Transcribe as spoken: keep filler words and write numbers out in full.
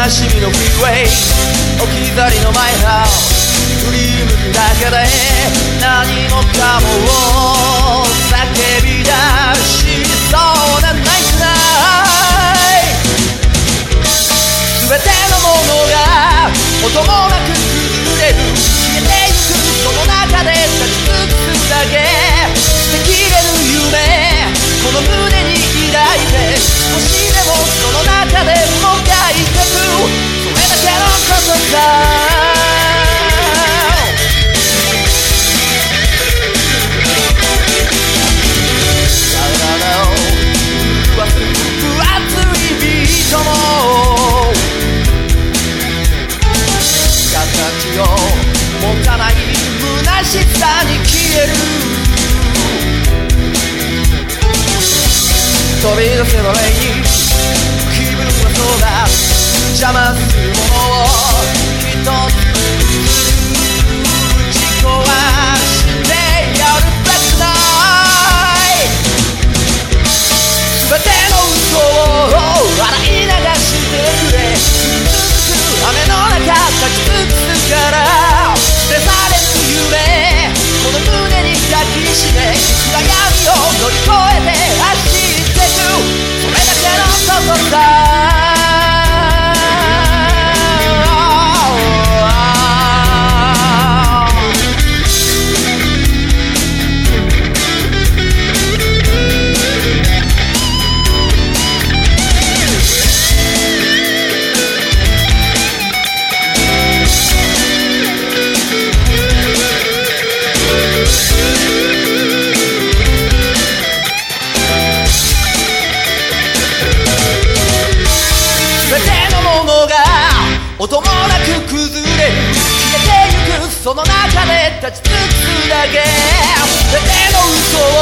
悲しみのフリーウェイ置き去りのマイハウス振り向くだけで何もかもを叫び出しそうなナイスナイ全てのものが音もなく崩れる消えてゆくその中で立ち尽くすだけ捨てきれぬ夢この胸に抱いて少しでもその中でもがいてくそれだけのことさ形を持たない虚しさに消える飛び出せばレイン気分はそうだ邪魔するものを一つ打ち壊してやるブラックナイト全ての嘘を洗い流してくれ雨の中立ち尽くすから捨て去れぬ夢この胸に抱きしめ暗闇を乗り越えて走ってくそれだけのことさ音もなく崩れる消えてゆくその中で立ち尽くすだけ全ての嘘